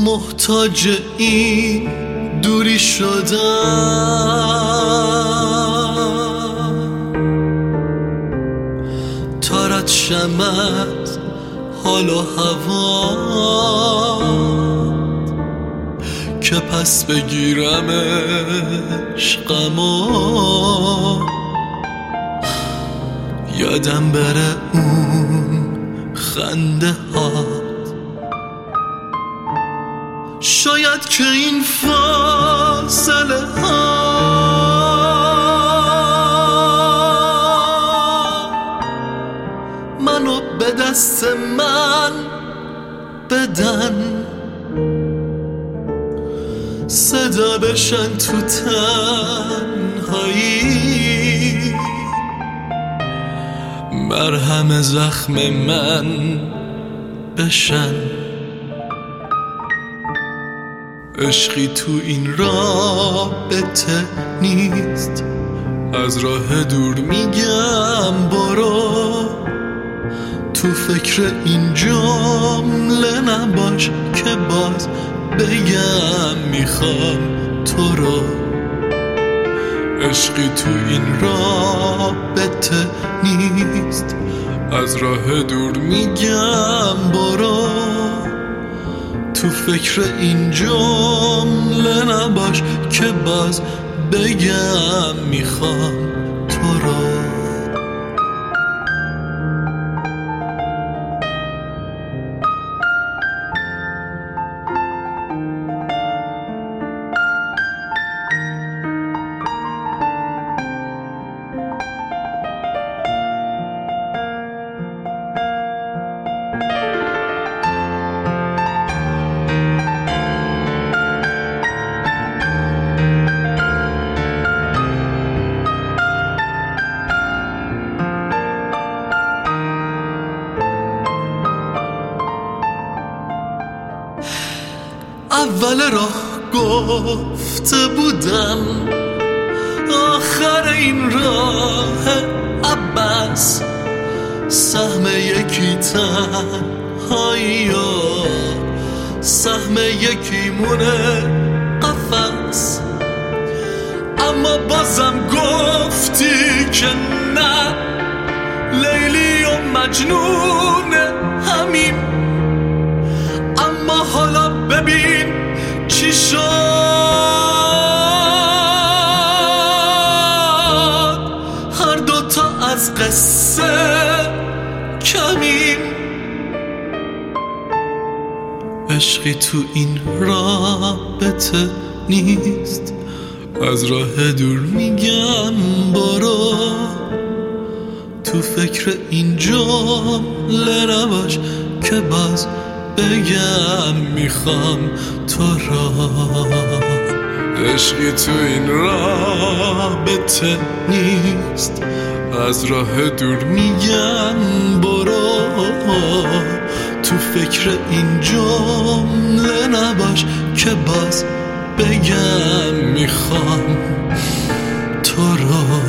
محتاج این دوری شدم تا رد شم از حال و هوا که پس بگیرم عشقمو یادم بره اون خنده هات. شاید که این فاصله ها منو به دست من بدن، صدا بشن تو تنهایی، مرهم زخم من بشن. عشقی تو این رابطه نیست، از راه دور میگم برو، تو فکر این جمله نباش که باز بگم میخوام تو رو. عشقی تو این رابطه نیست، از راه دور میگم برو، تو فکر این جمله نباش که باز بگم میخوام تو رو. اول راه گفته بودم آخر این راه عباس، سهم یکی تنهایی و سهم یکی مونه قفس. اما بازم گفتی که نه، لیلی و مجنون همین. اما حالا ببین چی شد، هر دوتا از قصه کمیم. عشقی تو این رابطه نیست، از راه دور میگم برو، تو فکر این جمله نباش که باز بگم میخوام تو را. عشقی تو این رابطه نیست، از راه دور میگم برو، تو فکر این جمله نباش که باز بگم میخوام تو را.